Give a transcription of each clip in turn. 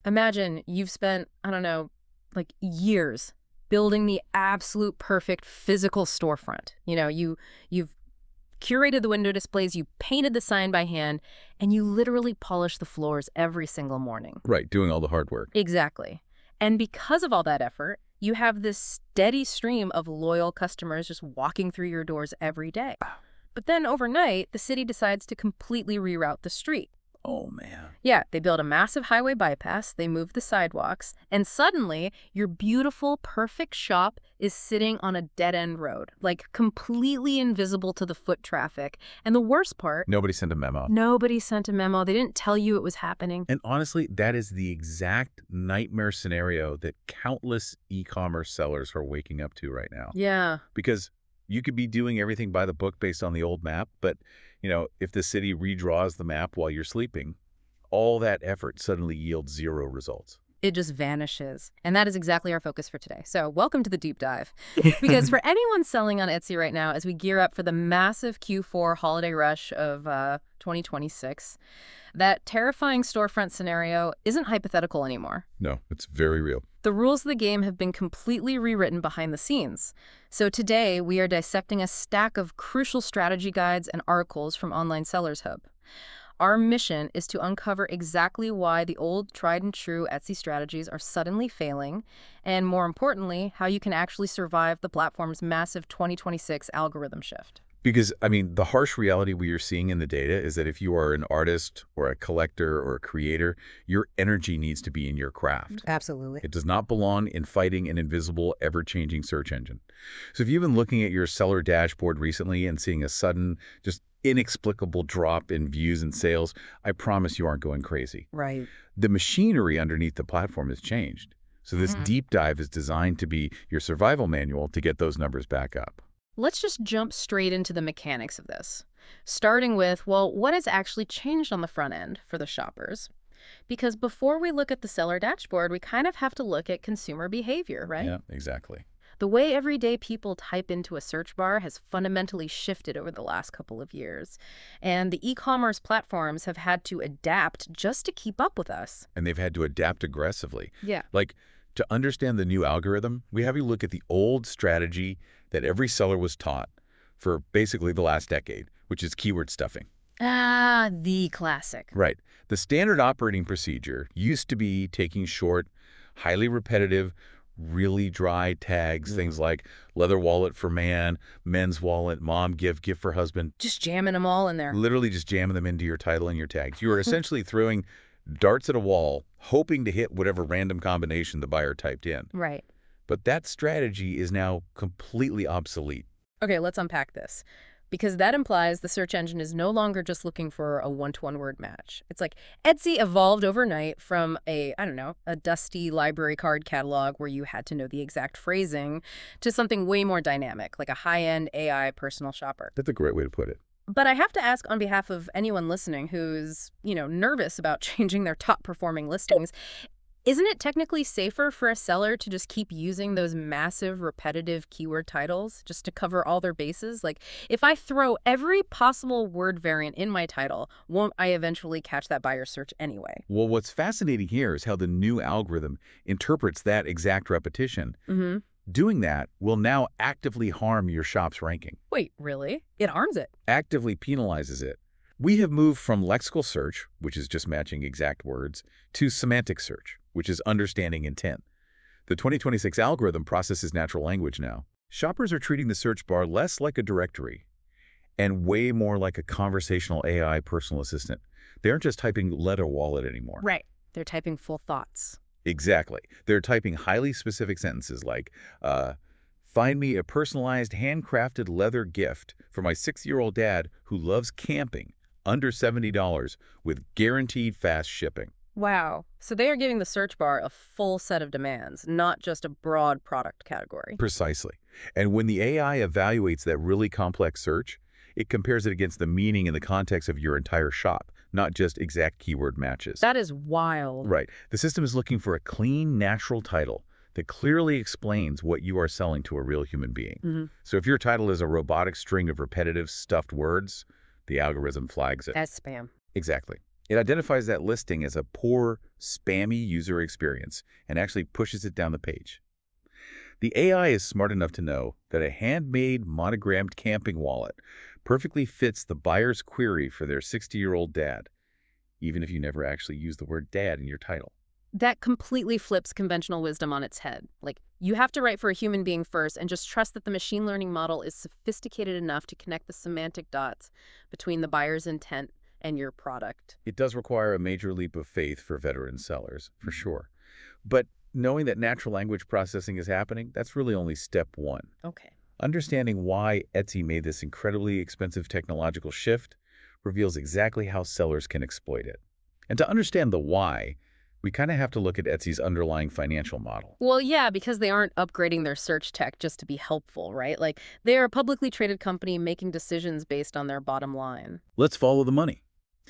Imagine you've spent, I don't know, like years building the absolute perfect physical storefront. You've curated the window displays, you painted the sign by hand, and you literally polish the floors every single morning. Right, doing all the hard work. Exactly. And because of all that effort, you have this steady stream of loyal customers just walking through your doors every day. But then overnight, the city decides to completely reroute the street. Oh, man. Yeah, they build a massive highway bypass, they move the sidewalks, and suddenly your beautiful, perfect shop is sitting on a dead-end road, like completely invisible to the foot traffic. And the worst part, Nobody sent a memo. nobody sent a memo. They didn't tell you it was happening. And honestly, that is the exact nightmare scenario that countless e-commerce sellers are waking up to right now. Yeah. Because you could be doing everything by the book based on the old map, but if the city redraws the map while you're sleeping, all that effort suddenly yields zero results. It just vanishes. And that is exactly our focus for today. So welcome to the deep dive. Because for anyone selling on Etsy right now, as we gear up for the massive Q4 holiday rush of 2026, that terrifying storefront scenario isn't hypothetical anymore. No, it's very real. The rules of the game have been completely rewritten behind the scenes. So today, we are dissecting a stack of crucial strategy guides and articles from Online Sellers Hub. Our mission is to uncover exactly why the old tried-and-true Etsy strategies are suddenly failing, and more importantly, how you can actually survive the platform's massive 2026 algorithm shift. Because, the harsh reality we are seeing in the data is that if you are an artist or a collector or a creator, your energy needs to be in your craft. Absolutely. It does not belong in fighting an invisible, ever-changing search engine. So if you've been looking at your seller dashboard recently and seeing a sudden, just inexplicable drop in views and sales, I promise you aren't going crazy. Right. The machinery underneath the platform has changed. So this deep dive is designed to be your survival manual to get those numbers back up. Let's just jump straight into the mechanics of this, starting with, well, what has actually changed on the front end for the shoppers? Because before we look at the seller dashboard, we kind of have to look at consumer behavior, right? Yeah, exactly. The way everyday people type into a search bar has fundamentally shifted over the last couple of years. And the e-commerce platforms have had to adapt just to keep up with us. And they've had to adapt aggressively. Yeah. Like, to understand the new algorithm, we have you look at the old strategy that every seller was taught for basically the last decade, which is keyword stuffing. Ah, the classic. Right. The standard operating procedure used to be taking short, highly repetitive, really dry tags, things like leather wallet for man, men's wallet, mom gift for husband. Just jamming them all in there. Literally just jamming them into your title and your tags. You are essentially throwing darts at a wall, hoping to hit whatever random combination the buyer typed in. Right. But that strategy is now completely obsolete. Okay, let's unpack this. Because that implies the search engine is no longer just looking for a one-to-one word match. It's like Etsy evolved overnight from a dusty library card catalog where you had to know the exact phrasing to something way more dynamic, like a high-end AI personal shopper. That's a great way to put it. But I have to ask on behalf of anyone listening who's, nervous about changing their top-performing listings, isn't it technically safer for a seller to just keep using those massive repetitive keyword titles just to cover all their bases? Like, if I throw every possible word variant in my title, won't I eventually catch that buyer search anyway? Well, what's fascinating here is how the new algorithm interprets that exact repetition. Mm-hmm. Doing that will now actively harm your shop's ranking. Wait, really? It harms it? Actively penalizes it. We have moved from lexical search, which is just matching exact words, to semantic search, which is understanding intent. The 2026 algorithm processes natural language now. Shoppers are treating the search bar less like a directory and way more like a conversational AI personal assistant. They aren't just typing leather wallet anymore. Right. They're typing full thoughts. Exactly. They're typing highly specific sentences like, find me a personalized handcrafted leather gift for my 6-year-old dad who loves camping, under $70 with guaranteed fast shipping. Wow. So they are giving the search bar a full set of demands, not just a broad product category. Precisely. And when the AI evaluates that really complex search, it compares it against the meaning and the context of your entire shop, not just exact keyword matches. That is wild. Right. The system is looking for a clean, natural title that clearly explains what you are selling to a real human being. Mm-hmm. So if your title is a robotic string of repetitive, stuffed words, the algorithm flags it. As spam. Exactly. It identifies that listing as a poor, spammy user experience and actually pushes it down the page. The AI is smart enough to know that a handmade monogrammed camping wallet perfectly fits the buyer's query for their 60-year-old dad, even if you never actually use the word dad in your title. That completely flips conventional wisdom on its head. Like, you have to write for a human being first and just trust that the machine learning model is sophisticated enough to connect the semantic dots between the buyer's intent and your product. It does require a major leap of faith for veteran sellers, for sure. But knowing that natural language processing is happening, that's really only step one. Okay. Understanding why Etsy made this incredibly expensive technological shift reveals exactly how sellers can exploit it. And to understand the why, we kind of have to look at Etsy's underlying financial model. Well, yeah, because they aren't upgrading their search tech just to be helpful, right? Like, they're a publicly traded company making decisions based on their bottom line. Let's follow the money.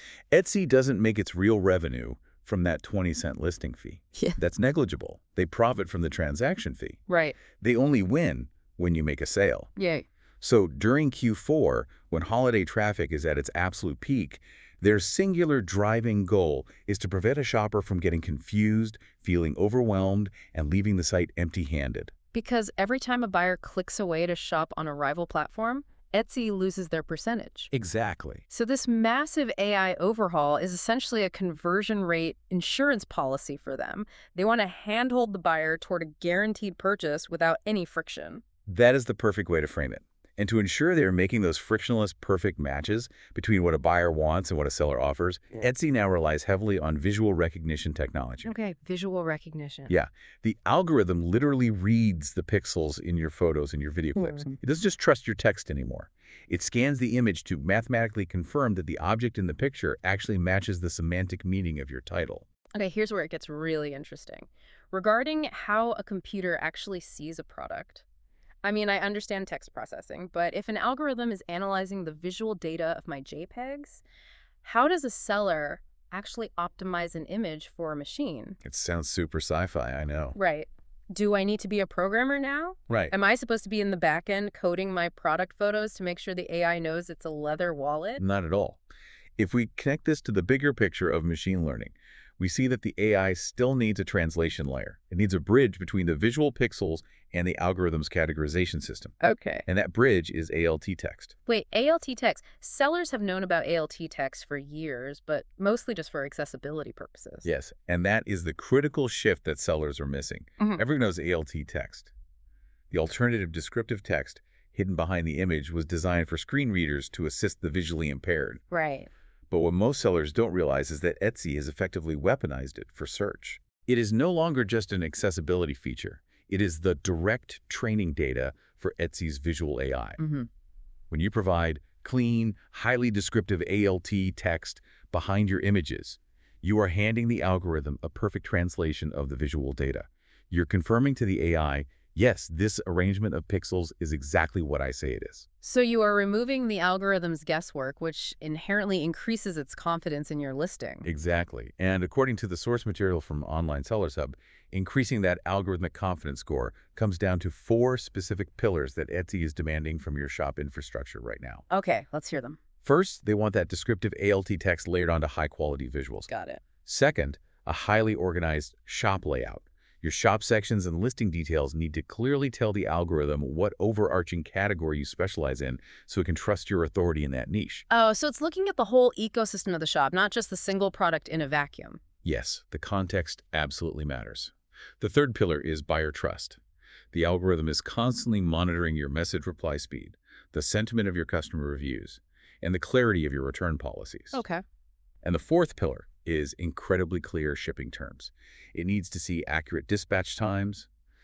Etsy doesn't make its real revenue from that 20-cent listing fee. Yeah. That's negligible. They profit from the transaction fee. Right. They only win when you make a sale. Yay. So during Q4, when holiday traffic is at its absolute peak, their singular driving goal is to prevent a shopper from getting confused, feeling overwhelmed, and leaving the site empty-handed. Because every time a buyer clicks away to shop on a rival platform, Etsy loses their percentage. Exactly. So this massive AI overhaul is essentially a conversion rate insurance policy for them. They want to handhold the buyer toward a guaranteed purchase without any friction. That is the perfect way to frame it. And to ensure they're making those frictionless, perfect matches between what a buyer wants and what a seller offers, Etsy now relies heavily on visual recognition technology. Okay, visual recognition. Yeah, the algorithm literally reads the pixels in your photos and your video clips. It doesn't just trust your text anymore. It scans the image to mathematically confirm that the object in the picture actually matches the semantic meaning of your title. Okay, here's where it gets really interesting. Regarding how a computer actually sees a product. I mean, I understand text processing, but if an algorithm is analyzing the visual data of my JPEGs, how does a seller actually optimize an image for a machine? It sounds super sci-fi, I know. Right. Do I need to be a programmer now? Right. Am I supposed to be in the back end coding my product photos to make sure the AI knows it's a leather wallet? Not at all. If we connect this to the bigger picture of machine learning, we see that the AI still needs a translation layer. It needs a bridge between the visual pixels and the algorithm's categorization system. Okay. And that bridge is ALT text. Wait, ALT text. Sellers have known about ALT text for years, but mostly just for accessibility purposes. Yes, and that is the critical shift that sellers are missing. Everyone knows ALT text. The alternative descriptive text hidden behind the image was designed for screen readers to assist the visually impaired. Right. But what most sellers don't realize is that Etsy has effectively weaponized it for search. It is no longer just an accessibility feature. It is the direct training data for Etsy's visual AI. When you provide clean, highly descriptive ALT text behind your images, you are handing the algorithm a perfect translation of the visual data. You're confirming to the AI, yes, this arrangement of pixels is exactly what I say it is. So you are removing the algorithm's guesswork, which inherently increases its confidence in your listing. Exactly. And according to the source material from Online Sellers Hub, increasing that algorithmic confidence score comes down to 4 specific pillars that Etsy is demanding from your shop infrastructure right now. Okay, let's hear them. First, they want that descriptive ALT text layered onto high-quality visuals. Got it. Second, a highly organized shop layout. Your shop sections and listing details need to clearly tell the algorithm what overarching category you specialize in so it can trust your authority in that niche. Oh, so it's looking at the whole ecosystem of the shop, not just the single product in a vacuum. Yes, the context absolutely matters. The third pillar is buyer trust. The algorithm is constantly monitoring your message reply speed, the sentiment of your customer reviews, and the clarity of your return policies. Okay. And the fourth pillar is incredibly clear shipping terms. It needs to see accurate dispatch times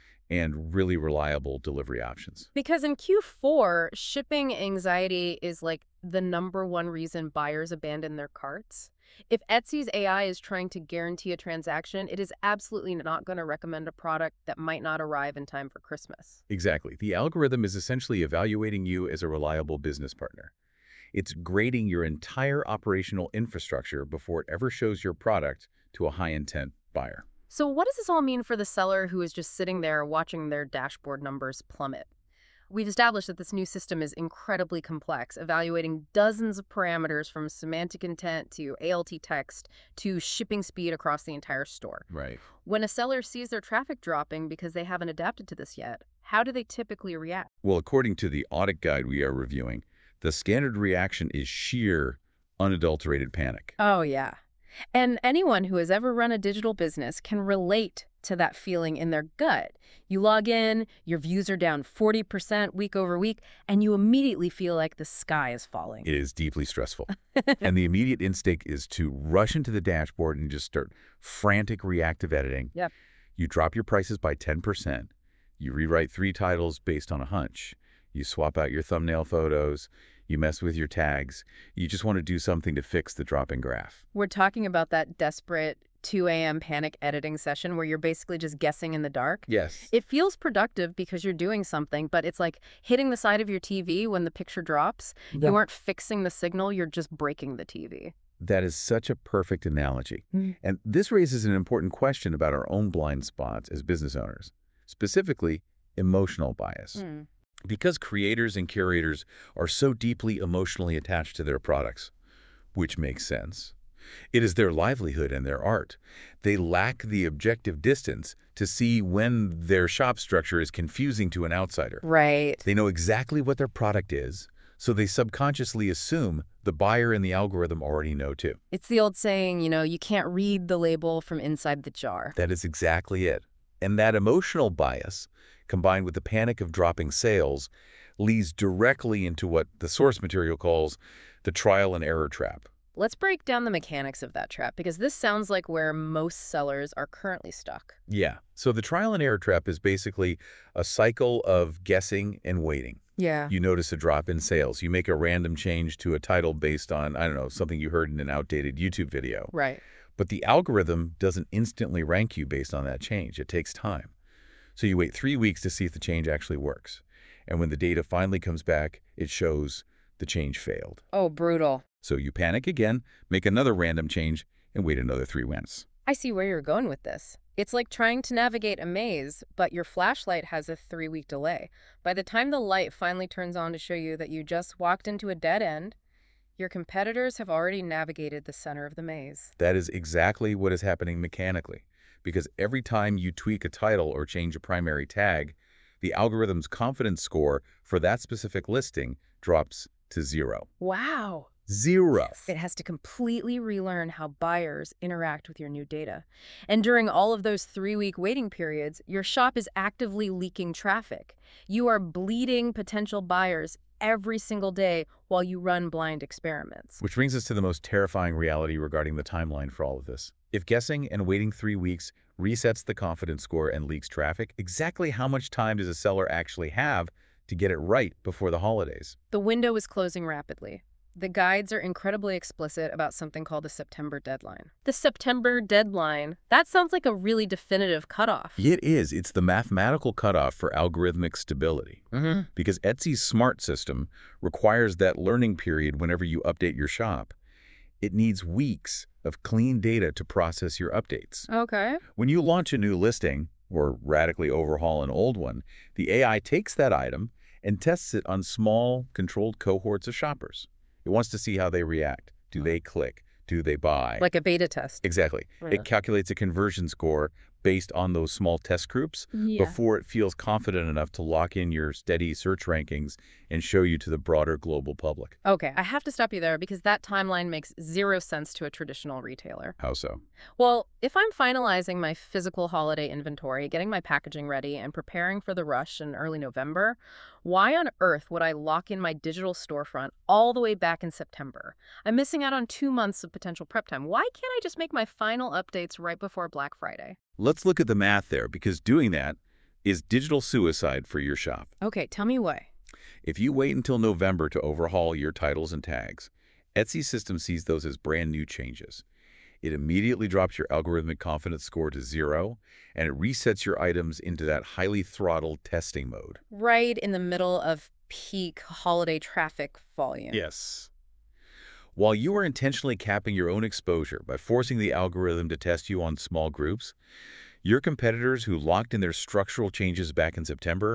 and really reliable delivery options. Because in Q4, shipping anxiety is like the #1 reason buyers abandon their carts. If Etsy's AI is trying to guarantee a transaction, it is absolutely not going to recommend a product that might not arrive in time for Christmas. Exactly. The algorithm is essentially evaluating you as a reliable business partner. It's grading your entire operational infrastructure before it ever shows your product to a high-intent buyer. So what does this all mean for the seller who is just sitting there watching their dashboard numbers plummet? We've established that this new system is incredibly complex, evaluating dozens of parameters from semantic intent to ALT text to shipping speed across the entire store. Right. When a seller sees their traffic dropping because they haven't adapted to this yet, how do they typically react? Well, according to the audit guide we are reviewing, the standard reaction is sheer, unadulterated panic. Oh, yeah. And anyone who has ever run a digital business can relate to that feeling in their gut. You log in, your views are down 40% week over week, and you immediately feel like the sky is falling. It is deeply stressful. And the immediate instinct is to rush into the dashboard and just start frantic reactive editing. Yep. You drop your prices by 10%. You rewrite 3 titles based on a hunch. You swap out your thumbnail photos. You mess with your tags. You just want to do something to fix the dropping graph. We're talking about that desperate 2 a.m. panic editing session where you're basically just guessing in the dark. Yes. It feels productive because you're doing something, but it's like hitting the side of your TV when the picture drops. Yeah. You aren't fixing the signal, you're just breaking the TV. That is such a perfect analogy. And this raises an important question about our own blind spots as business owners, specifically emotional bias. Because creators and curators are so deeply emotionally attached to their products, which makes sense. It is their livelihood and their art. They lack the objective distance to see when their shop structure is confusing to an outsider. Right. They know exactly what their product is, so they subconsciously assume the buyer and the algorithm already know too. It's the old saying, you can't read the label from inside the jar. That is exactly it. And that emotional bias, combined with the panic of dropping sales, leads directly into what the source material calls the trial and error trap. Let's break down the mechanics of that trap, because this sounds like where most sellers are currently stuck. Yeah. So the trial and error trap is basically a cycle of guessing and waiting. Yeah. You notice a drop in sales. You make a random change to a title based on, I don't know, something you heard in an outdated YouTube video. Right. But the algorithm doesn't instantly rank you based on that change. It takes time. So you wait 3 weeks to see if the change actually works. And when the data finally comes back, it shows the change failed. Oh, brutal. So you panic again, make another random change, and wait another 3 weeks. I see where you're going with this. It's like trying to navigate a maze, but your flashlight has a 3-week delay. By the time the light finally turns on to show you that you just walked into a dead end, your competitors have already navigated the center of the maze. That is exactly what is happening mechanically, because every time you tweak a title or change a primary tag, the algorithm's confidence score for that specific listing drops to 0. Wow. 0. It has to completely relearn how buyers interact with your new data. And during all of those 3-week waiting periods, your shop is actively leaking traffic. You are bleeding potential buyers every single day while you run blind experiments. Which brings us to the most terrifying reality regarding the timeline for all of this. If guessing and waiting 3 weeks resets the confidence score and leaks traffic, exactly how much time does a seller actually have to get it right before the holidays? The window is closing rapidly. The guides are incredibly explicit about something called the September deadline. The September deadline, that sounds like a really definitive cutoff. It is. It's the mathematical cutoff for algorithmic stability. Because Etsy's smart system requires that learning period whenever you update your shop. It needs weeks of clean data to process your updates. Okay. When you launch a new listing or radically overhaul an old one, the AI takes that item and tests it on small, controlled cohorts of shoppers. It wants to see how they react. Do they click? Do they buy? Like a beta test. Exactly. Yeah. It calculates a conversion score based on those small test groups before it feels confident enough to lock in your steady search rankings and show you to the broader global public. Okay, I have to stop you there because that timeline makes 0 sense to a traditional retailer. How so? Well, if I'm finalizing my physical holiday inventory, getting my packaging ready, and preparing for the rush in early November, why on earth would I lock in my digital storefront all the way back in September? I'm missing out on 2 months of potential prep time. Why can't I just make my final updates right before Black Friday? Let's look at the math there, because doing that is digital suicide for your shop. Okay, tell me why. If you wait until November to overhaul your titles and tags, Etsy's system sees those as brand new changes. It immediately drops your algorithmic confidence score to 0, and it resets your items into that highly throttled testing mode. Right in the middle of peak holiday traffic volume. Yes. While you are intentionally capping your own exposure by forcing the algorithm to test you on small groups, your competitors who locked in their structural changes back in September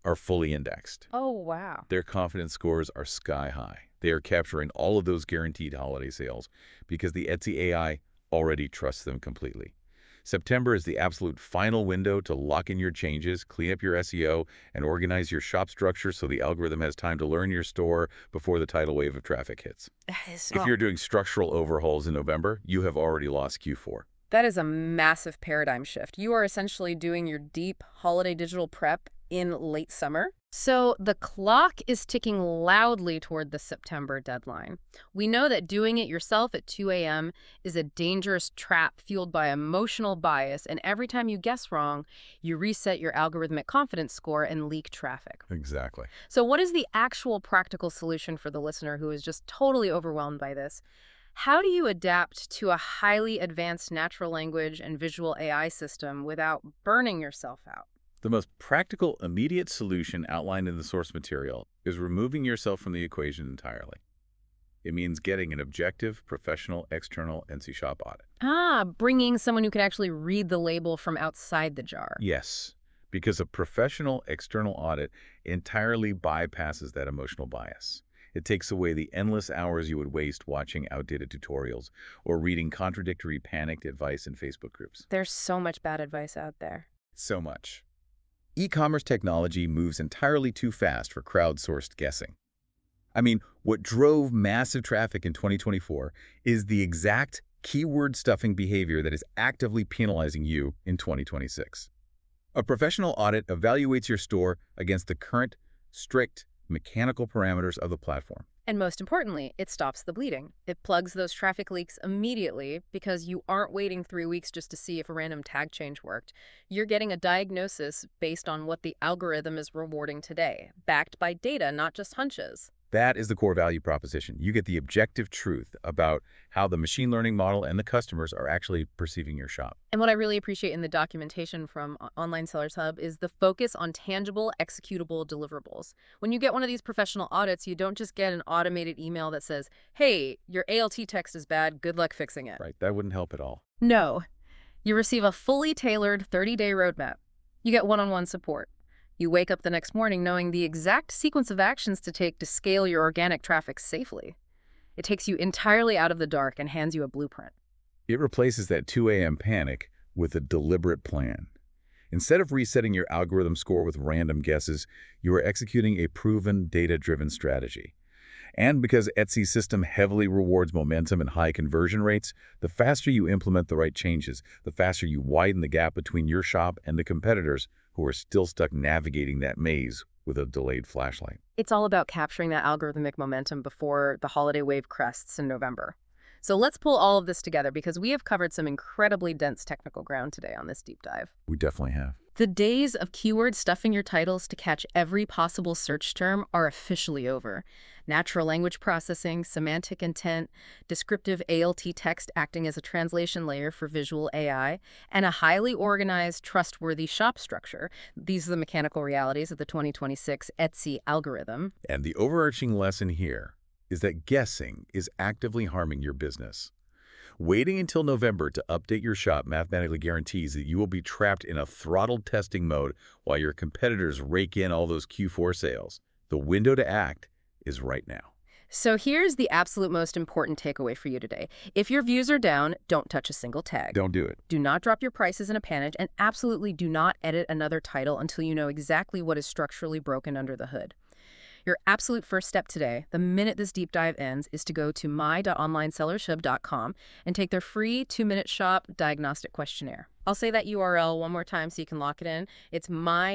are fully indexed. Oh, wow. Their confidence scores are sky high. They are capturing all of those guaranteed holiday sales because the Etsy AI already trusts them completely. September is the absolute final window to lock in your changes, clean up your SEO, and organize your shop structure so the algorithm has time to learn your store before the tidal wave of traffic hits. If you're doing structural overhauls in November, you have already lost Q4. That is a massive paradigm shift. You are essentially doing your deep holiday digital prep in late summer. So the clock is ticking loudly toward the September deadline. We know that doing it yourself at 2 a.m. is a dangerous trap fueled by emotional bias, and every time you guess wrong, you reset your algorithmic confidence score and leak traffic. Exactly. So what is the actual practical solution for the listener who is just totally overwhelmed by this? How do you adapt to a highly advanced natural language and visual AI system without burning yourself out? The most practical, immediate solution outlined in the source material is removing yourself from the equation entirely. It means getting an objective, professional, external Etsy shop audit. Bringing someone who can actually read the label from outside the jar. Yes, because a professional external audit entirely bypasses that emotional bias. It takes away the endless hours you would waste watching outdated tutorials or reading contradictory panicked advice in Facebook groups. There's so much bad advice out there. So much. E-commerce technology moves entirely too fast for crowdsourced guessing. I mean, what drove massive traffic in 2024 is the exact keyword stuffing behavior that is actively penalizing you in 2026. A professional audit evaluates your store against the current, strict, mechanical parameters of the platform. And most importantly, it stops the bleeding. It plugs those traffic leaks immediately because you aren't waiting 3 weeks just to see if a random tag change worked. You're getting a diagnosis based on what the algorithm is rewarding today, backed by data, not just hunches. That is the core value proposition. You get the objective truth about how the machine learning model and the customers are actually perceiving your shop. And what I really appreciate in the documentation from Online Sellers Hub is the focus on tangible, executable deliverables. When you get one of these professional audits, you don't just get an automated email that says, hey, your ALT text is bad, good luck fixing it. Right, that wouldn't help at all. No. You receive a fully tailored 30-day roadmap. You get one-on-one support. You wake up the next morning knowing the exact sequence of actions to take to scale your organic traffic safely. It takes you entirely out of the dark and hands you a blueprint. It replaces that 2 a.m. panic with a deliberate plan. Instead of resetting your algorithm score with random guesses, you are executing a proven, data-driven strategy. And because Etsy's system heavily rewards momentum and high conversion rates, the faster you implement the right changes, the faster you widen the gap between your shop and the competitors who are still stuck navigating that maze with a delayed flashlight. It's all about capturing that algorithmic momentum before the holiday wave crests in November. So let's pull all of this together because we have covered some incredibly dense technical ground today on this deep dive. We definitely have. The days of keyword stuffing your titles to catch every possible search term are officially over. Natural language processing, semantic intent, descriptive ALT text acting as a translation layer for visual AI, and a highly organized, trustworthy shop structure. These are the mechanical realities of the 2026 Etsy algorithm. And the overarching lesson here is that guessing is actively harming your business. Waiting until November to update your shop mathematically guarantees that you will be trapped in a throttled testing mode while your competitors rake in all those Q4 sales. The window to act is right now. So here's the absolute most important takeaway for you today. If your views are down, don't touch a single tag. Don't do it. Do not drop your prices in a panic, and absolutely do not edit another title until you know exactly what is structurally broken under the hood. Your absolute first step today, the minute this deep dive ends, is to go to my.onlinesellershub.com and take their free 2-minute shop diagnostic questionnaire. I'll say that URL one more time so you can lock it in. It's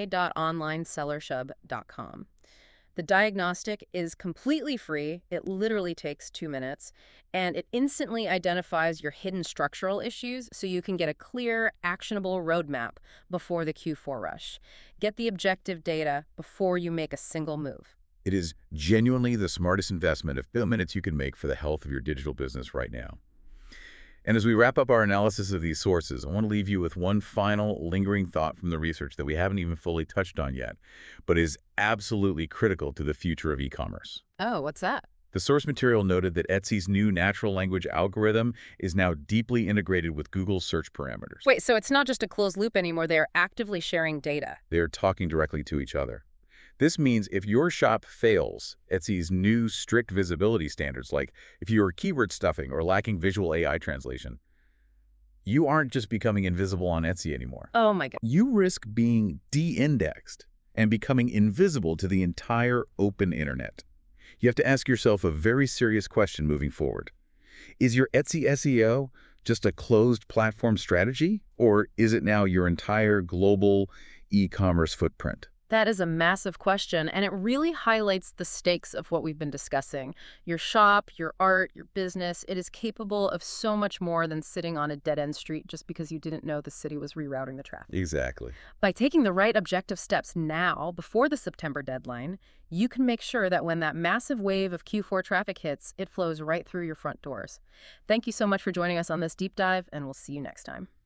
my.onlinesellershub.com. The diagnostic is completely free. It literally takes 2 minutes, and it instantly identifies your hidden structural issues so you can get a clear, actionable roadmap before the Q4 rush. Get the objective data before you make a single move. It is genuinely the smartest investment of minutes you can make for the health of your digital business right now. And as we wrap up our analysis of these sources, I want to leave you with one final lingering thought from the research that we haven't even fully touched on yet, but is absolutely critical to the future of e-commerce. Oh, what's that? The source material noted that Etsy's new natural language algorithm is now deeply integrated with Google's search parameters. Wait, so it's not just a closed loop anymore. They're actively sharing data. They are talking directly to each other. This means if your shop fails Etsy's new strict visibility standards, like if you are keyword stuffing or lacking visual AI translation, you aren't just becoming invisible on Etsy anymore. Oh my God. You risk being de-indexed and becoming invisible to the entire open internet. You have to ask yourself a very serious question moving forward. Is your Etsy SEO just a closed platform strategy, or is it now your entire global e-commerce footprint? That is a massive question, and it really highlights the stakes of what we've been discussing. Your shop, your art, your business, it is capable of so much more than sitting on a dead-end street just because you didn't know the city was rerouting the traffic. Exactly. By taking the right objective steps now, before the September deadline, you can make sure that when that massive wave of Q4 traffic hits, it flows right through your front doors. Thank you so much for joining us on this deep dive, and we'll see you next time.